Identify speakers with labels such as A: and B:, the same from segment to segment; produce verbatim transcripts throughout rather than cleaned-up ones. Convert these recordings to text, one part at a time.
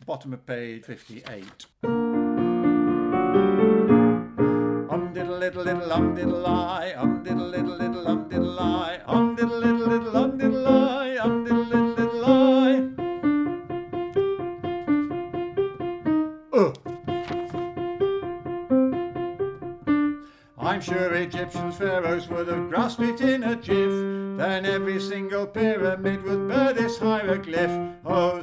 A: bottom of page fifty-eight. Um diddle diddle diddle um diddle I, um diddle diddle diddle um diddle I, um diddle diddle diddle um diddle I, um diddle diddle diddle I. Uh. I'm sure Egyptians, pharaohs would have grasped it in a jiff. Then every single pyramid would bear this hieroglyph. Oh,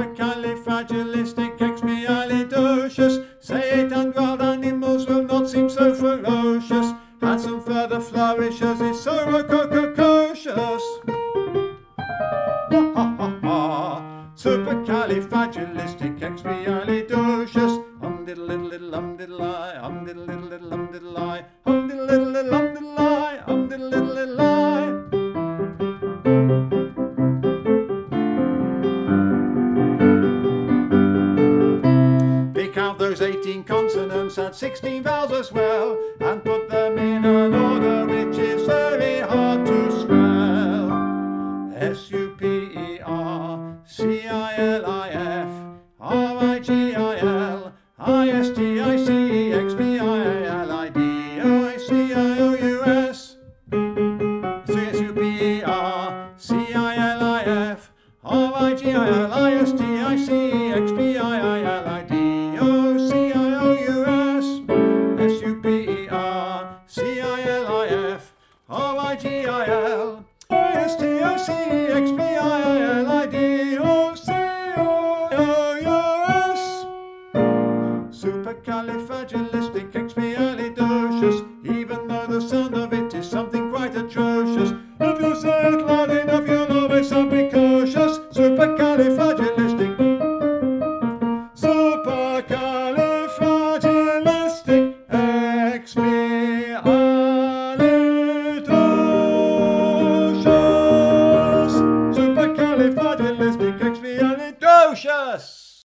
A: supercalifragilisticexpialidocious. Say it and wild animals will not seem so ferocious. Add some further flourishes, it's so rococo-cocious. Ha ha ha ha. Supercalifragilisticexpialidocious. Um diddle diddle diddle um diddle I, um diddle diddle diddle um diddle I, um diddle diddle diddle um diddle I, um diddle diddle diddle I. Pick out those eighteen consonants, add sixteen vowels as well, and put them in an order which is very hard to spell. S U P E R C I L I F R I G I L I S T I C E X P I L I D I C I O U S. S U P E R C I L I F R I G I L I S T I C E X P I L I D O C I O U S. S U P E R C I L I F R I G I L I S T I C E X P I L I D O C I O U S. Supercalifragilisticexpialidocious, even though the sound of it is something quite atrocious. If you say it loud enough, you'll always sound precocious. Supercalifragilistic. Supercalifragilisticexpialidocious. Supercalifragilisticexpialidocious.